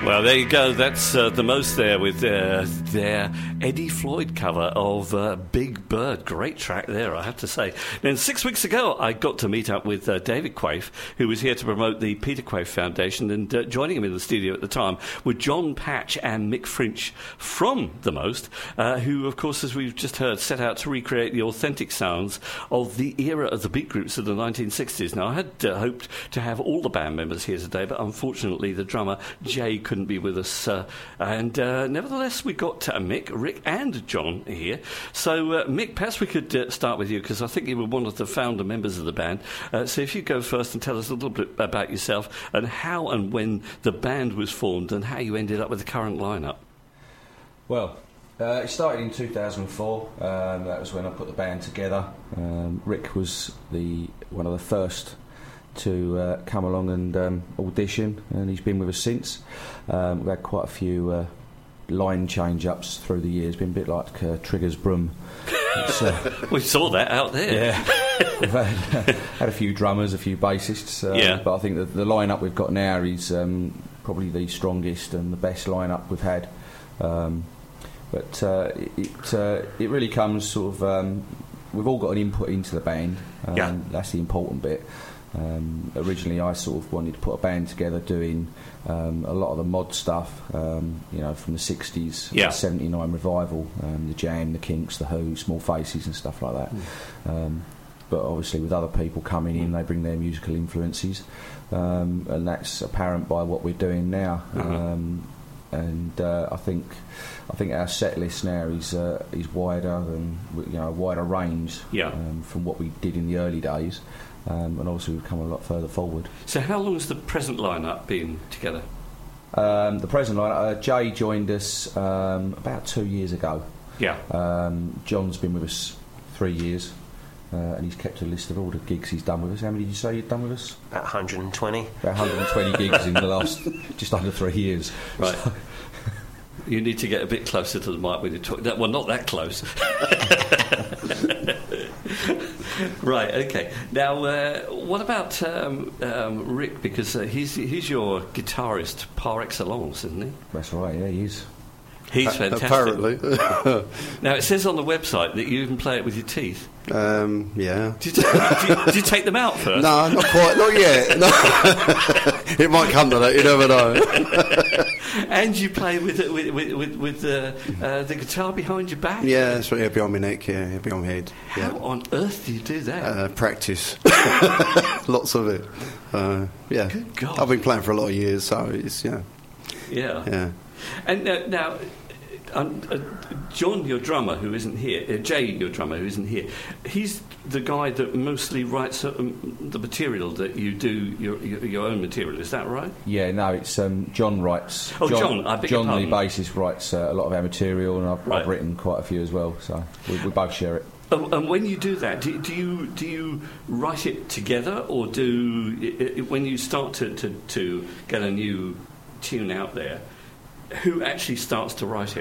Well, there you go. That's the most there with their Eddie Floyd cover of Big Bird. Great track there, I have to say. Then 6 weeks ago, I got to meet up with David Quaife, who was here to promote the Peter Quaife Foundation, and joining him in the studio at the time were John Patch and Mick Frinch from The Most, who, of course, as we've just heard, set out to recreate the authentic sounds of the era of the beat groups of the 1960s. Now, I had hoped to have all the band members here today, but unfortunately the drummer, Jay, couldn't be with us. Nevertheless, we got Mick, Rick and John here. So, Mick, perhaps we could start with you, because I think you were one of the founder members of the band. So if you go first and tell us a little bit about yourself and how and when the band was formed and how you ended up with the current lineup. Well, it started in 2004. That was when I put the band together. Rick was one of the first to come along and audition, and he's been with us since. We've had quite a few line change-ups through the years. Been a bit like Trigger's broom. We saw that out there. Yeah. We've had a few drummers, a few bassists, but I think that the lineup we've got now is probably the strongest and the best lineup we've had. But it really comes sort of... we've all got an input into the band. That's the important bit. Originally, I sort of wanted to put a band together doing a lot of the mod stuff, from the 60s, the 79 revival, the Jam, the Kinks, the Who, Small Faces and stuff like that. But obviously with other people coming in, they bring their musical influences, and that's apparent by what we're doing now. I think our set list now is wider than a wider range from what we did in the early days. And obviously we've come a lot further forward. So how long has the present lineup been together? The present lineup, Jay joined us about 2 years ago. John's been with us 3 years, and he's kept a list of all the gigs he's done with us. How many did you say you'd done with us? About 120. About 120 gigs in the last just under 3 years. Right. So you need to get a bit closer to the mic when you talk. Well, not that close. Right, okay. Now, what about Rick? Because he's your guitarist par excellence, isn't he? That's right, yeah, he is. He's fantastic. Apparently. Now, it says on the website that you even play it with your teeth. Yeah. Did you take them out first? No, not quite. Not yet. No. It might come to that. You never know. And you play with the guitar behind your back? Yeah, that's right. Yeah, behind my neck. Yeah, behind my head. How on earth do you do that? Practice. Lots of it. Yeah. Good God. I've been playing for a lot of years, so it's Yeah. Yeah. And now, John, your drummer, who isn't here, Jay, your drummer, who isn't here, he's the guy that mostly writes the material that you do, your own material, is that right? Yeah, no, it's John writes. Oh, John, I beg your pardon. The bassist, writes a lot of our material, and I've written quite a few as well, so we both share it. And when you do that, do you write it together, or when you start to get a new tune out there, who actually starts to write it?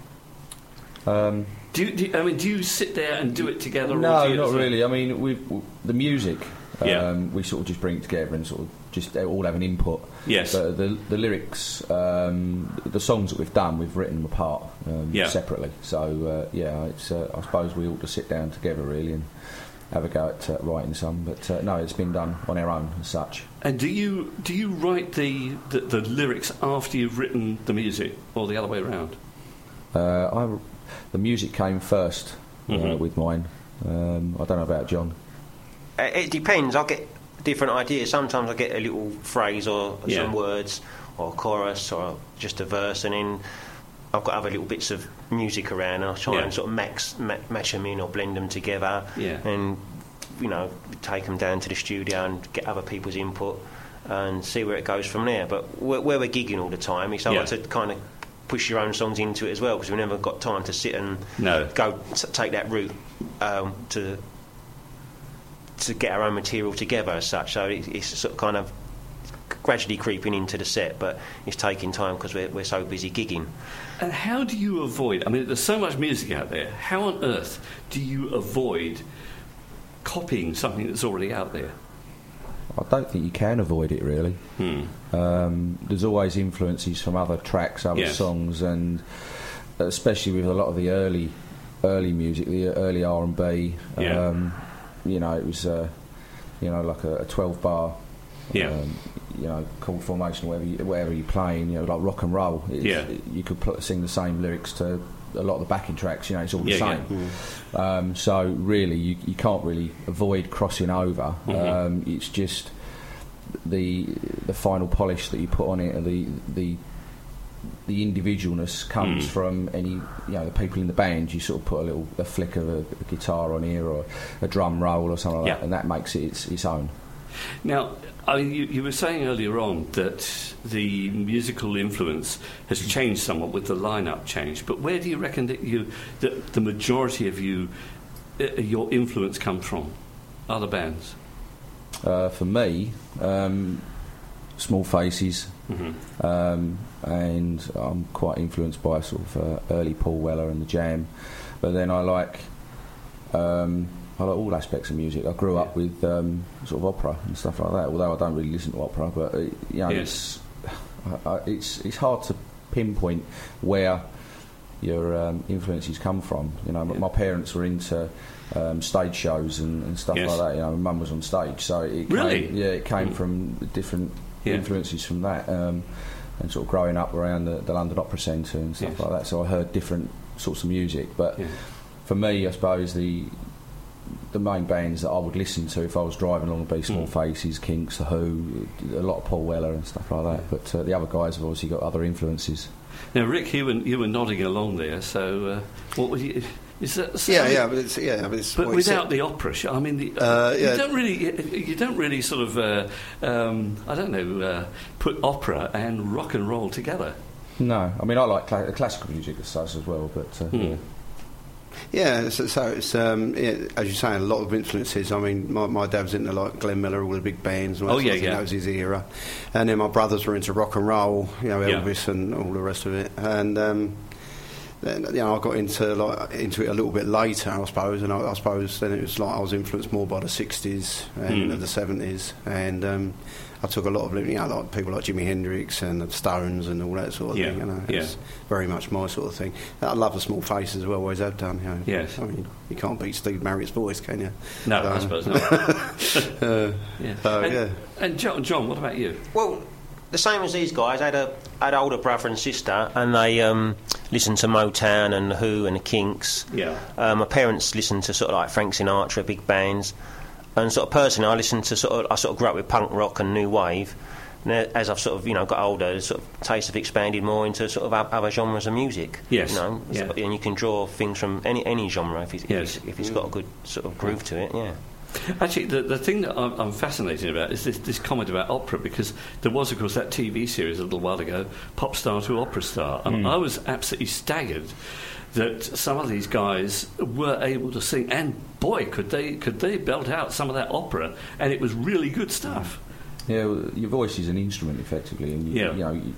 Do you sit there and do it together? No, not really. I mean, the music, we sort of just bring it together and sort of just all have an input. Yes. But the lyrics, the songs that we've done, we've written them apart separately. So it's I suppose we ought to sit down together really and have a go at writing some, but no, it's been done on our own as such. And do you write the lyrics after you've written the music, or the other way around? The music came first with mine. I don't know about John. It depends. I get different ideas. Sometimes I get a little phrase or some words or a chorus or just a verse, and then I've got other little bits of music around, and I try and sort of match them in or blend them together, and take them down to the studio and get other people's input and see where it goes from there. But where we're gigging all the time, it's hard to kind of push your own songs into it as well, because we've never got time to sit and go take that route to get our own material together as such. So it's sort of kind of gradually creeping into the set, but it's taking time because we're so busy gigging. And how do you avoid, I mean, there's so much music out there, how on earth do you avoid copying something that's already out there? I don't think you can avoid it really. There's always influences from other tracks, other songs, and especially with a lot of the early music, the early R&B. You know, it was like a 12-bar. Chord formation, wherever you're playing, like rock and roll. You could sing the same lyrics to a lot of the backing tracks. It's all the same. So really, you can't really avoid crossing over. It's just the final polish that you put on it, and the individualness comes from any, the people in the band. You sort of put a flick of a guitar on here, or a drum roll or something like that, and that makes it its own. Now, you were saying earlier on that the musical influence has changed somewhat with the lineup change, but where do you reckon that the majority of your influence comes from? Other bands? For me, Small Faces, and I'm quite influenced by sort of early Paul Weller and the Jam, but then I like all aspects of music. I grew up with sort of opera and stuff like that, although I don't really listen to opera, but it's hard to pinpoint where your influences come from. My parents were into stage shows and stuff like that. My mum was on stage, so it came from different influences from that, and sort of growing up around the London Opera Centre and stuff like that, so I heard different sorts of music. But for me, I suppose the main bands that I would listen to if I was driving along would be Small Faces, Kinks, The Who, a lot of Paul Weller and stuff like that. But the other guys have obviously got other influences. Now, Rick, you were nodding along there. So, what would you? Is that but without the opera show, I mean, you don't really sort of, put opera and rock and roll together. No, I mean, I like classical music as such as well, but. Yeah, so it's as you say, a lot of influences. I mean, my dad was into like Glenn Miller, all the big bands. And that was his era. And then my brothers were into rock and roll, Elvis and all the rest of it. And then I got into it a little bit later, I suppose. And I suppose then it was like I was influenced more by the '60s and the '70s, and I took a lot of like people like Jimi Hendrix and the Stones and all that sort of thing. It's very much my sort of thing. I love the Small Faces as well, always have done. Yes. I mean, you can't beat Steve Marriott's voice, can you? No, I suppose not. And John, what about you? Well, the same as these guys. I had an older brother and sister, and they listened to Motown and The Who and the Kinks. My parents listened to sort of like Frank Sinatra, big bands. And sort of personally, I sort of grew up with punk rock and new wave. And as I've sort of got older, the sort of tastes have expanded more into sort of other genres of music. Yes. And you can draw things from any genre if it's got a good sort of groove to it. Yeah. Actually, the thing that I'm fascinated about is this comment about opera, because there was, of course, that TV series a little while ago, Pop Star to Opera Star, and I was absolutely staggered that some of these guys were able to sing, and boy, could they belt out some of that opera, and it was really good stuff. Yeah, well, your voice is an instrument, effectively, and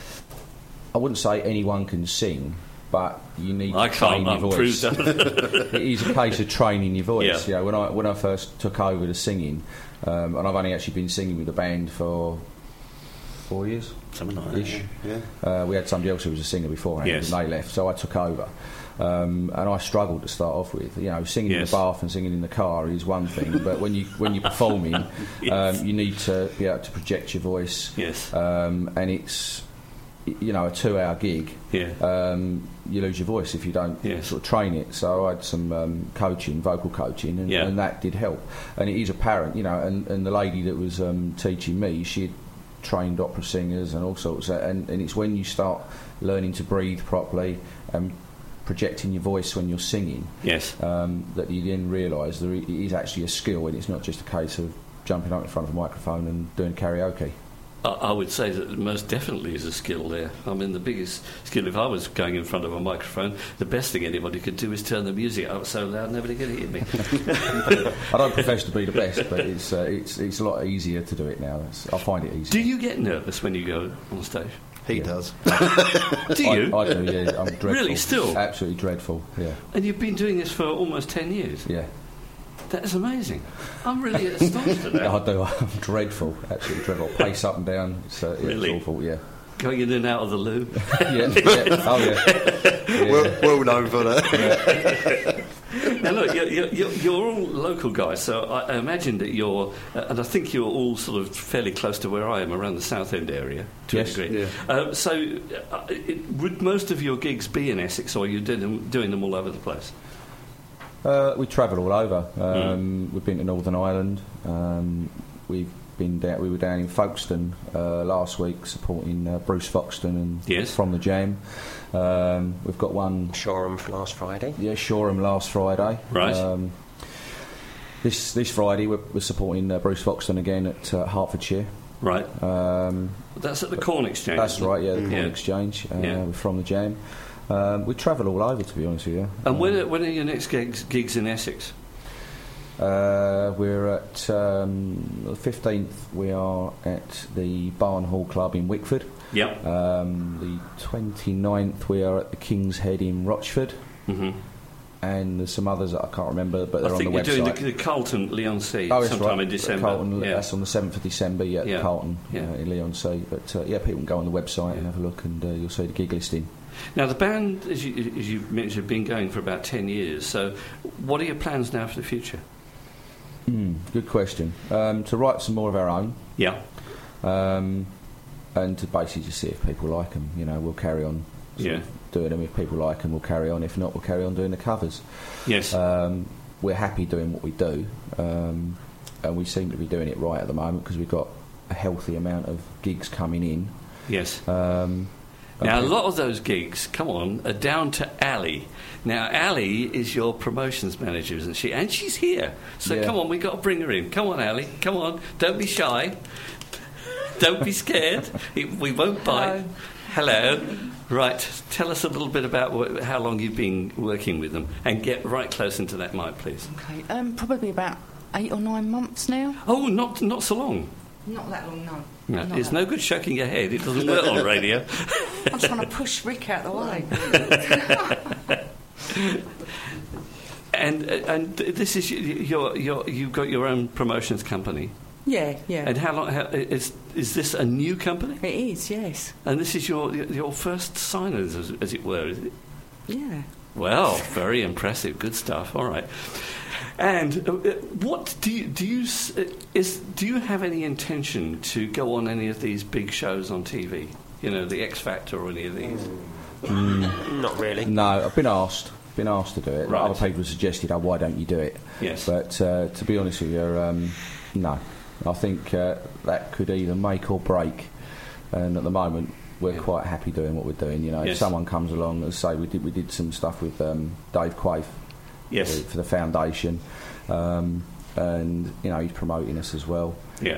I wouldn't say anyone can sing, but you need to train your voice. It is a case of training your voice. When I first took over the singing, and I've only actually been singing with the band for 4 years, something like that. We had somebody else who was a singer beforehand, and they left, so I took over. And I struggled to start off with. Singing in the bath and singing in the car is one thing, but when you're performing, you need to be able to project your voice. Yes. And it's a 2-hour gig. You lose your voice if you don't sort of train it. So I had some vocal coaching, and that did help. And it is apparent, and the lady that was teaching me, she had trained opera singers and all sorts, and it's when you start learning to breathe properly and projecting your voice when you're singing, that you then realise that it is actually a skill, and it's not just a case of jumping up in front of a microphone and doing karaoke. I would say that most definitely is a skill there. I mean, the biggest skill, if I was going in front of a microphone, the best thing anybody could do is turn the music up so loud nobody could hear me. I don't profess to be the best, but it's a lot easier to do it now. I find it easier. Do you get nervous when you go on stage? He does. Do you? I do, yeah. I'm dreadful. Really, still? Absolutely dreadful, yeah. And you've been doing this for almost 10 years? Yeah. That is amazing. I'm really astonished at that. I do. I'm dreadful, absolutely dreadful. Pace up and down. Really? It's awful, yeah. Going in and out of the loo. yeah. Oh, yeah. Well known for that. Now, look, you're all local guys, so I imagine that you're... and I think you're all sort of fairly close to where I am, around the Southend area, to a degree. Yeah. Would most of your gigs be in Essex, or are you doing them all over the place? We travel all over. We've been to Northern Ireland. We were down in Folkestone last week supporting Bruce Foxton and From the Jam. We've got one... Shoreham last Friday. Yeah, Shoreham last Friday. Right. This Friday we're supporting Bruce Foxton again at Hertfordshire. Right. That's at the Corn Exchange. That's right, yeah, the Corn Exchange. We're From the Jam. We travel all over, to be honest with you. And when are your next gigs in Essex? We're at the 15th. We are at the Barn Hall Club in Wickford. Yep. The 29th we are at the King's Head in Rochford. Mm-hmm. And there's some others that I can't remember, but they're on the website. I think you're doing the Carlton Leigh-on-Sea sometime in December. Carlton, that's on the 7th of December, Carlton in Leigh-on-Sea. But people can go on the website and have a look, and you'll see the gig listing. Now, the band, as you mentioned, have been going for about 10 years. So what are your plans now for the future? Good question. To write some more of our own. Yeah. And to basically just see if people like them. We'll carry on doing them. If people like them, we'll carry on. If not, we'll carry on doing the covers. Yes. We're happy doing what we do. And we seem to be doing it right at the moment because we've got a healthy amount of gigs coming in. Yes. Now, a lot of those gigs, come on, are down to Ali. Now, Ali is your promotions manager, isn't she? And she's here. So come on, we've got to bring her in. Come on, Ali. Come on. Don't be shy. Don't be scared. We won't bite. Hello. Right. Tell us a little bit about how long you've been working with them. And get right close into that mic, please. Okay. Probably about 8 or 9 months now. Oh, not so long. Not that long, no. No, it's no good shaking your head. It doesn't work on radio. I'm trying to push Rick out the way. And this is you've got your own promotions company. Yeah. And how long is this a new company? It is, yes. And this is your first signers, as it were, is it? Yeah. Well, very impressive. Good stuff. All right. And what do you have any intention to go on any of these big shows on TV? The X Factor or any of these? Not really. No, I've been asked to do it. Right. Other people have suggested, why don't you do it? Yes. But to be honest with you, no. I think that could either make or break. And at the moment, we're quite happy doing what we're doing. If someone comes along, as I say, we did some stuff with Dave Quaife. Yes. For the foundation, and he's promoting us as well. Yeah.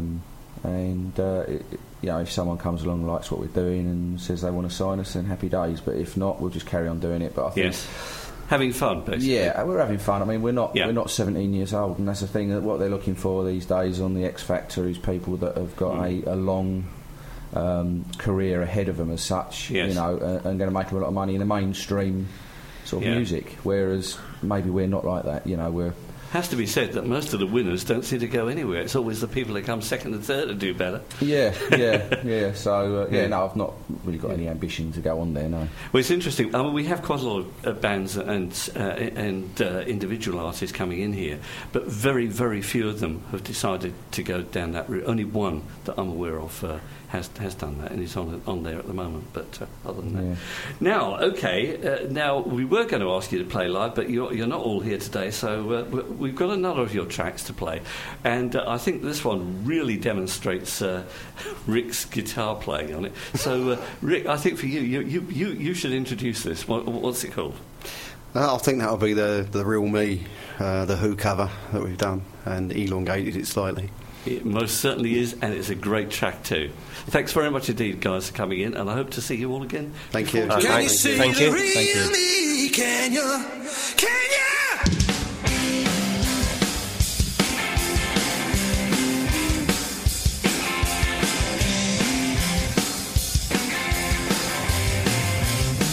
If someone comes along and likes what we're doing and says they want to sign us, then happy days. But if not, we'll just carry on doing it. But I think having fun, basically. Yeah, we're having fun. I mean, we're not 17 years old, and that's the thing. That what they're looking for these days on the X Factor is people that have got a long career ahead of them as such. Yes. And going to make a lot of money in the mainstream sort of music, whereas maybe we're not like that. We're... Has to be said that most of the winners don't seem to go anywhere. It's always the people that come second and third that do better. Yeah. So no, I've not really got any ambition to go on there. No. Well, it's interesting. I mean, we have quite a lot of bands and individual artists coming in here, but very, very few of them have decided to go down that route. Only one that I'm aware of has done that, and is on there at the moment. But other than that, now we were going to ask you to play live, but you're not all here today, so we've got another of your tracks to play, and I think this one really demonstrates Rick's guitar playing on it. So Rick, I think for you should introduce this. What's it called? I think that'll be the Real Me, the Who cover that we've done, and elongated it slightly. It most certainly is, and it's a great track too. Thanks very much indeed, guys, for coming in, and I hope to see you all again. Thank you. Can you see the real me? Can you?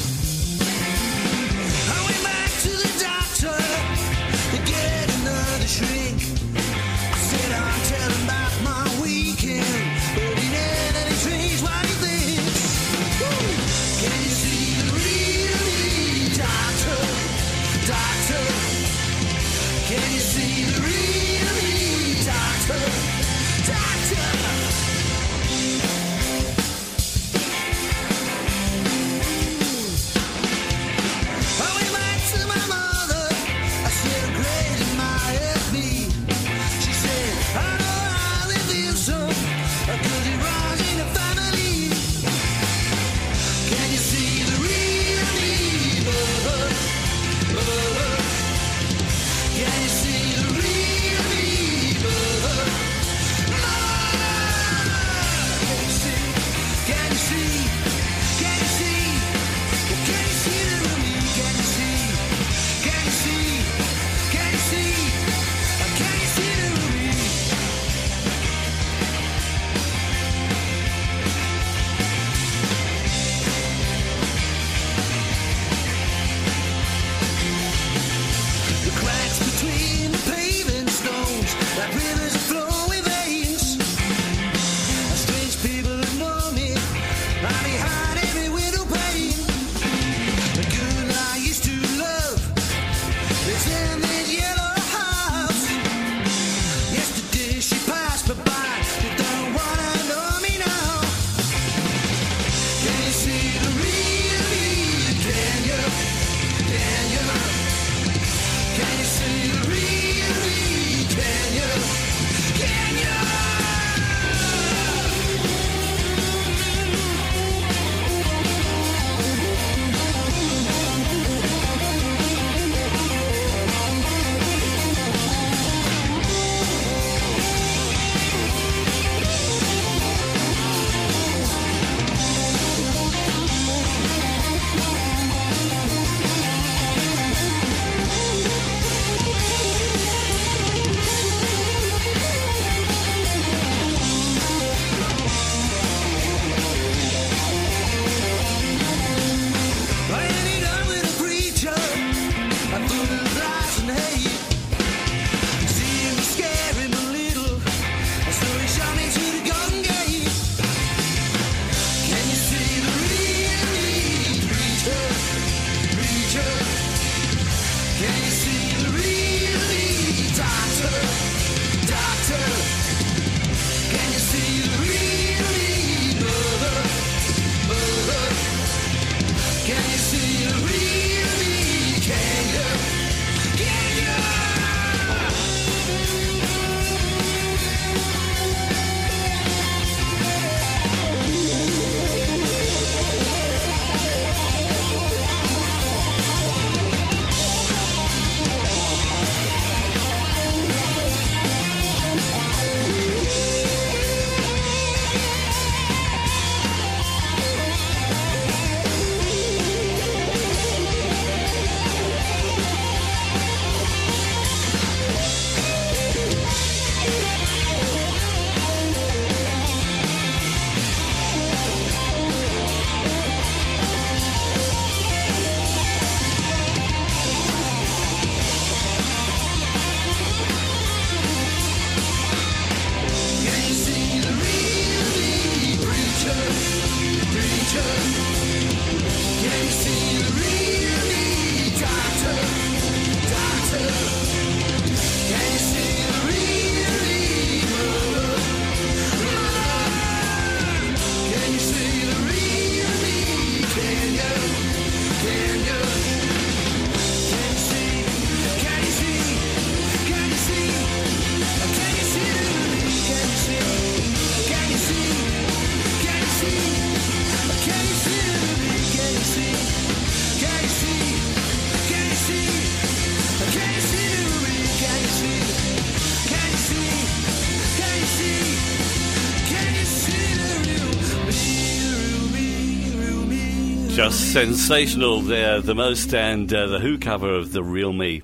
I went back to the doctor to get another Just sensational there, The Most and the Who cover of The Real Me.